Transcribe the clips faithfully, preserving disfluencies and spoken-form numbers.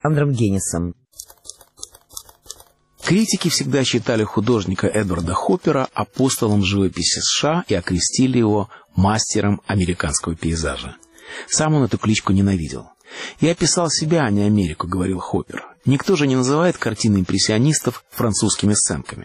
Андром Геннисом. Критики всегда считали художника Эдварда Хоппера апостолом живописи США и окрестили его мастером американского пейзажа. Сам он эту кличку ненавидел. «Я писал себя, а не Америку», — говорил Хоппер. «Никто же не называет картины импрессионистов французскими сценками».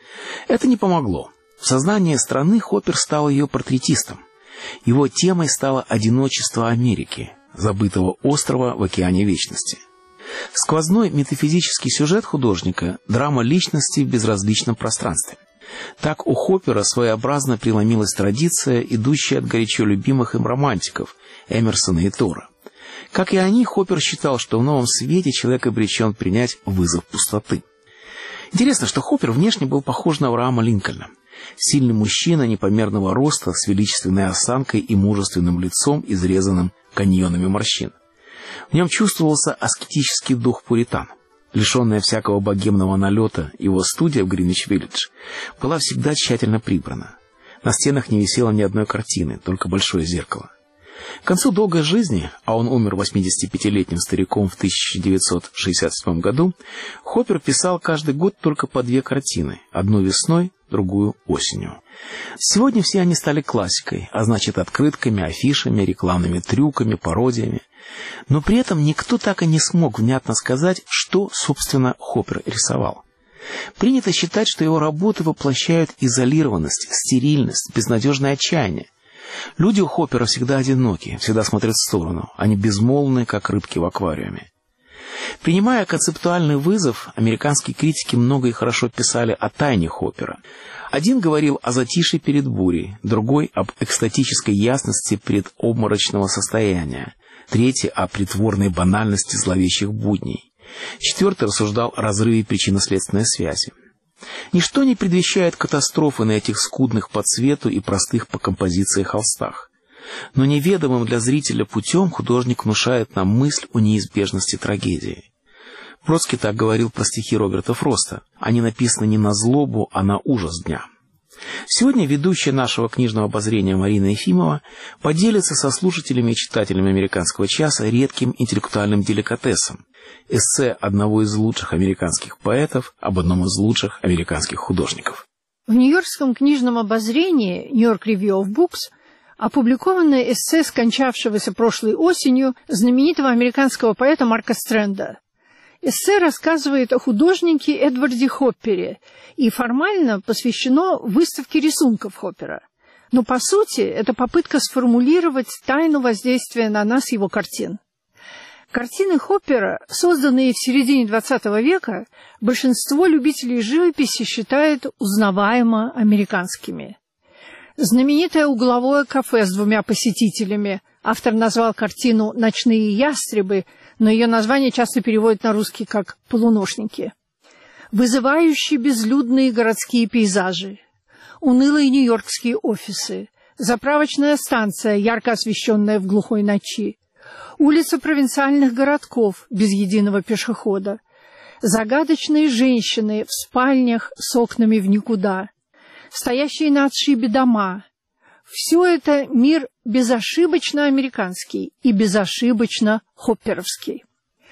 Это не помогло. В сознании страны Хоппер стал ее портретистом. Его темой стало одиночество Америки, забытого острова в океане вечности. Сквозной метафизический сюжет художника – драма личности в безразличном пространстве. Так у Хоппера своеобразно преломилась традиция, идущая от горячо любимых им романтиков Эмерсона и Тора. Как и они, Хоппер считал, что в новом свете человек обречен принять вызов пустоты. Интересно, что Хоппер внешне был похож на Авраама Линкольна. Сильный мужчина непомерного роста, с величественной осанкой и мужественным лицом, изрезанным каньонами морщин. В нем чувствовался аскетический дух пуритан. Лишенная всякого богемного налета, его студия в Гринвич-Виллидж была всегда тщательно прибрана. На стенах не висело ни одной картины, только большое зеркало. К концу долгой жизни, а он умер восьмидесятипятилетним стариком в тысяча девятьсот шестьдесят седьмом году, Хоппер писал каждый год только по две картины, одну весной, другую осенью. Сегодня все они стали классикой, а значит открытками, афишами, рекламными трюками, пародиями. Но при этом никто так и не смог внятно сказать, что, собственно, Хоппер рисовал. Принято считать, что его работы воплощают изолированность, стерильность, безнадежное отчаяние. Люди у Хоппера всегда одиноки, всегда смотрят в сторону. Они безмолвны, как рыбки в аквариуме. Принимая концептуальный вызов, американские критики много и хорошо писали о тайне Хоппера. Один говорил о затишье перед бурей, другой — об экстатической ясности предобморочного состояния, третий — о притворной банальности зловещих будней, четвертый рассуждал о разрыве причинно-следственной связи. Ничто не предвещает катастрофы на этих скудных по цвету и простых по композиции холстах. Но неведомым для зрителя путем художник внушает нам мысль о неизбежности трагедии. Бродский так говорил про стихи Роберта Фроста. Они написаны не на злобу, а на ужас дня. Сегодня ведущая нашего книжного обозрения Марина Ефимова поделится со слушателями и читателями «Американского часа» редким интеллектуальным деликатесом — эссе одного из лучших американских поэтов об одном из лучших американских художников. В Нью-Йоркском книжном обозрении New York Review of Books опубликовано эссе скончавшегося прошлой осенью знаменитого американского поэта Марка Стрэнда. Эссе рассказывает о художнике Эдварде Хоппере и формально посвящено выставке рисунков Хоппера. Но, по сути, это попытка сформулировать тайну воздействия на нас его картин. Картины Хоппера, созданные в середине двадцатого века, большинство любителей живописи считает узнаваемо американскими. Знаменитое угловое кафе с двумя посетителями. Автор назвал картину «Ночные ястребы», но ее название часто переводят на русский как «полуношники». Вызывающие безлюдные городские пейзажи, унылые нью-йоркские офисы, заправочная станция, ярко освещенная в глухой ночи, улица провинциальных городков без единого пешехода, загадочные женщины в спальнях с окнами в никуда, стоящие на отшибе дома. Все это мир безошибочно американский и безошибочно хопперовский.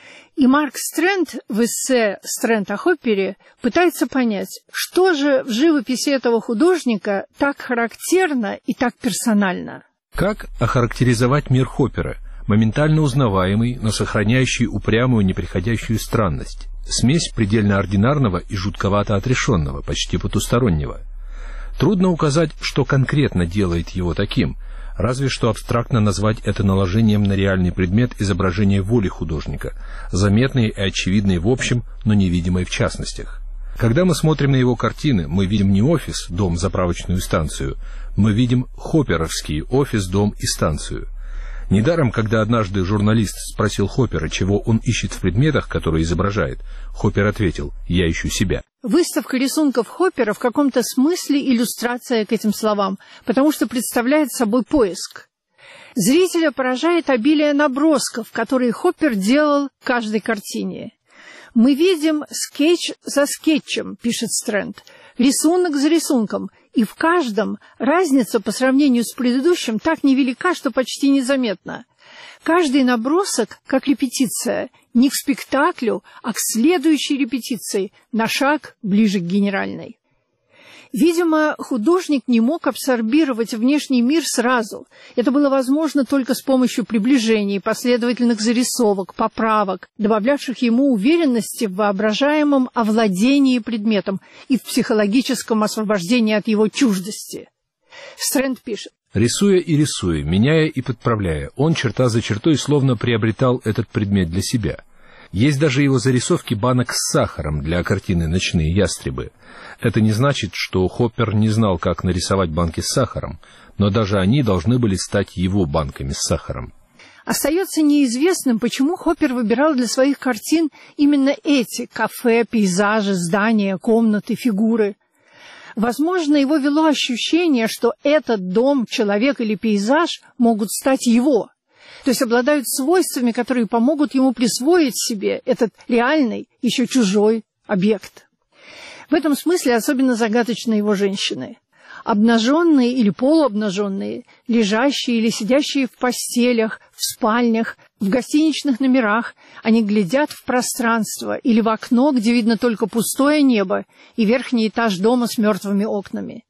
И Марк Стрэнд в эссе «Стрэнд о Хоппере» пытается понять, что же в живописи этого художника так характерно и так персонально. Как охарактеризовать мир Хоппера, моментально узнаваемый, но сохраняющий упрямую неприходящую странность, смесь предельно ординарного и жутковато отрешенного, почти потустороннего? Трудно указать, что конкретно делает его таким, разве что абстрактно назвать это наложением на реальный предмет изображения воли художника, заметной и очевидной в общем, но невидимой в частностях. Когда мы смотрим на его картины, мы видим не офис, дом, заправочную станцию, мы видим хопперовский офис, дом и станцию. Недаром, когда однажды журналист спросил Хоппера, чего он ищет в предметах, которые изображает, Хоппер ответил: «Я ищу себя». Выставка рисунков Хоппера в каком-то смысле иллюстрация к этим словам, потому что представляет собой поиск. Зрителя поражает обилие набросков, которые Хоппер делал к каждой картине. «Мы видим скетч за скетчем», — пишет Стрэнд, «рисунок за рисунком, и в каждом разница по сравнению с предыдущим так невелика, что почти незаметна. Каждый набросок, как репетиция, не к спектаклю, а к следующей репетиции, на шаг ближе к генеральной. Видимо, художник не мог абсорбировать внешний мир сразу. Это было возможно только с помощью приближений, последовательных зарисовок, поправок, добавлявших ему уверенности в воображаемом овладении предметом и в психологическом освобождении от его чуждости. Стрэнд пишет: «Рисуя и рисуя, меняя и подправляя, он черта за чертой словно приобретал этот предмет для себя. Есть даже его зарисовки банок с сахаром для картины «Ночные ястребы». Это не значит, что Хоппер не знал, как нарисовать банки с сахаром, но даже они должны были стать его банками с сахаром». Остается неизвестным, почему Хоппер выбирал для своих картин именно эти кафе, пейзажи, здания, комнаты, фигуры. Возможно, его вело ощущение, что этот дом, человек или пейзаж могут стать его, то есть обладают свойствами, которые помогут ему присвоить себе этот реальный, еще чужой объект. В этом смысле особенно загадочны его женщины. Обнаженные или полуобнаженные, лежащие или сидящие в постелях, в спальнях, в гостиничных номерах, они глядят в пространство или в окно, где видно только пустое небо и верхний этаж дома с мертвыми окнами.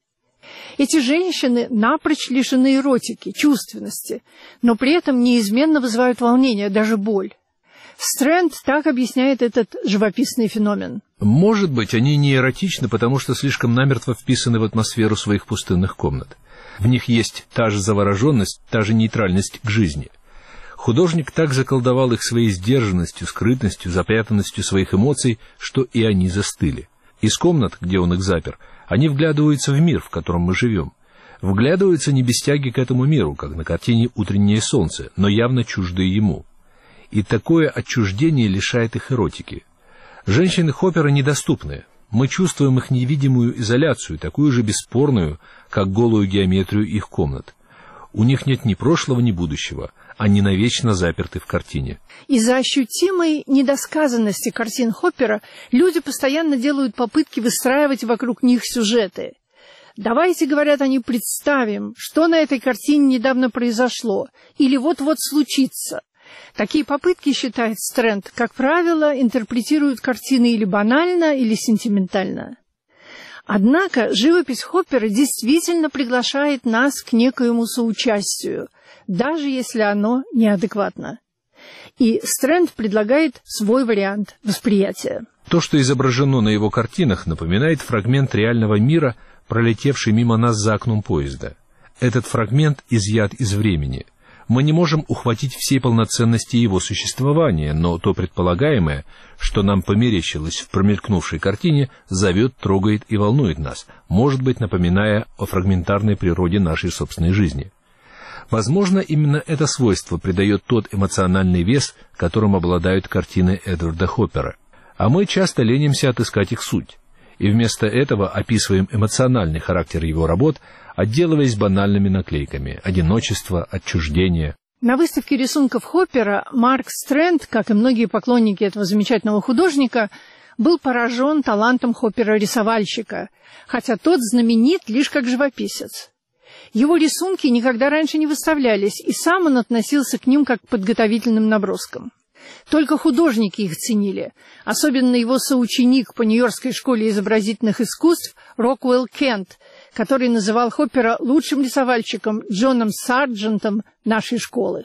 Эти женщины напрочь лишены эротики, чувственности, но при этом неизменно вызывают волнение, даже боль. Стрэнд так объясняет этот живописный феномен. Может быть, они не эротичны, потому что слишком намертво вписаны в атмосферу своих пустынных комнат. В них есть та же завороженность, та же нейтральность к жизни. Художник так заколдовал их своей сдержанностью, скрытностью, запрятанностью своих эмоций, что и они застыли. Из комнат, где он их запер, они вглядываются в мир, в котором мы живем. Вглядываются не без тяги к этому миру, как на картине «Утреннее солнце», но явно чуждые ему. И такое отчуждение лишает их эротики. Женщины Хоппера недоступны. Мы чувствуем их невидимую изоляцию, такую же бесспорную, как голую геометрию их комнат. У них нет ни прошлого, ни будущего. Они навечно заперты в картине. Из-за ощутимой недосказанности картин Хоппера люди постоянно делают попытки выстраивать вокруг них сюжеты. Давайте, говорят они, представим, что на этой картине недавно произошло или вот-вот случится. Такие попытки, считает Стрэнд, как правило, интерпретируют картины или банально, или сентиментально. Однако живопись Хоппера действительно приглашает нас к некоему соучастию, даже если оно неадекватно. И Стрэнд предлагает свой вариант восприятия. То, что изображено на его картинах, напоминает фрагмент реального мира, пролетевший мимо нас за окном поезда. Этот фрагмент изъят из времени. Мы не можем ухватить всей полноценности его существования, но то предполагаемое, что нам померещилось в промелькнувшей картине, зовет, трогает и волнует нас, может быть, напоминая о фрагментарной природе нашей собственной жизни. Возможно, именно это свойство придает тот эмоциональный вес, которым обладают картины Эдварда Хоппера. А мы часто ленимся отыскать их суть, и вместо этого описываем эмоциональный характер его работ, отделываясь банальными наклейками: одиночество, отчуждение. На выставке рисунков Хоппера Марк Стрэнд, как и многие поклонники этого замечательного художника, был поражен талантом Хоппера-рисовальщика, хотя тот знаменит лишь как живописец. Его рисунки никогда раньше не выставлялись, и сам он относился к ним как к подготовительным наброскам. Только художники их ценили, особенно его соученик по Нью-Йоркской школе изобразительных искусств Роквелл Кент, который называл Хоппера лучшим рисовальщиком Джоном Сарджентом нашей школы.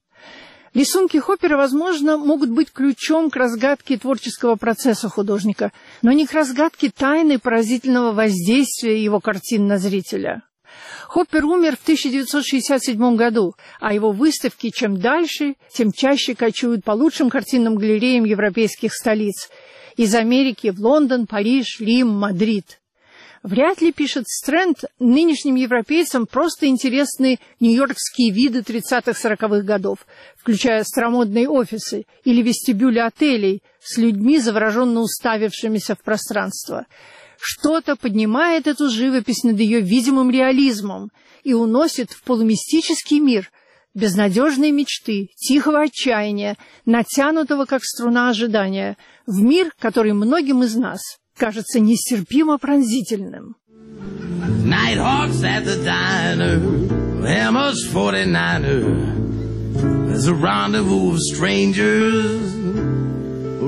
Рисунки Хоппера, возможно, могут быть ключом к разгадке творческого процесса художника, но не к разгадке тайны поразительного воздействия его картин на зрителя. Хоппер умер в тысяча девятьсот шестьдесят седьмом году, а его выставки чем дальше, тем чаще кочуют по лучшим картинным галереям европейских столиц. Из Америки в Лондон, Париж, Рим, Мадрид. Вряд ли, пишет Стрэнд, нынешним европейцам просто интересны нью-йоркские виды тридцатых-сороковых годов, включая старомодные офисы или вестибюли отелей с людьми, завороженно уставившимися в пространство. Что-то поднимает эту живопись над ее видимым реализмом и уносит в полумистический мир безнадежной мечты, тихого отчаяния, натянутого, как струна ожидания, в мир, который многим из нас кажется нестерпимо пронзительным. Nighthawks at the diner, M S forty-niner, there's a rendezvous of strangers.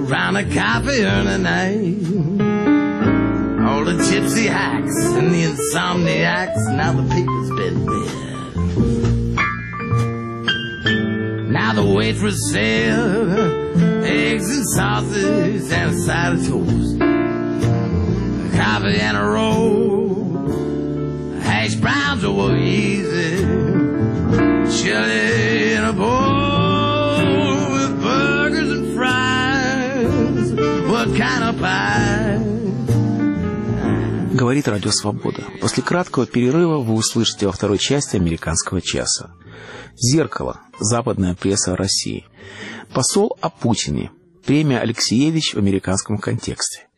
round a coffee urn night. All the gypsy hacks and the insomniacs, now the paper's been read. Now the waitress served eggs and sausage and a side of toast, a coffee and a roll, hash browns over easy, chili in a bowl with burgers and fries. What kind of pie? Говорит Радио Свобода. После краткого перерыва вы услышите во второй части «Американского часа». «Зеркало. Западная пресса России». Посол о Путине. Премия Алексеевич в американском контексте.